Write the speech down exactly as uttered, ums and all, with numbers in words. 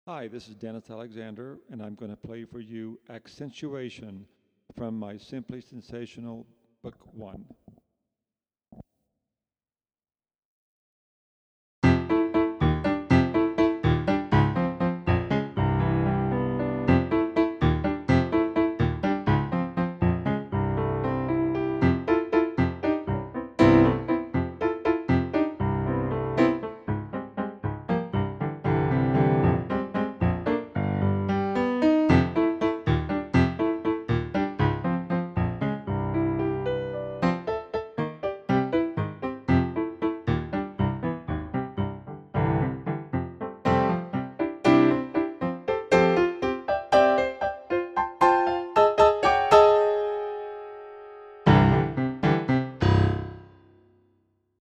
Hi, this is Dennis Alexander, and I'm going to play for you Accentuation from my Simply Sensational Book One.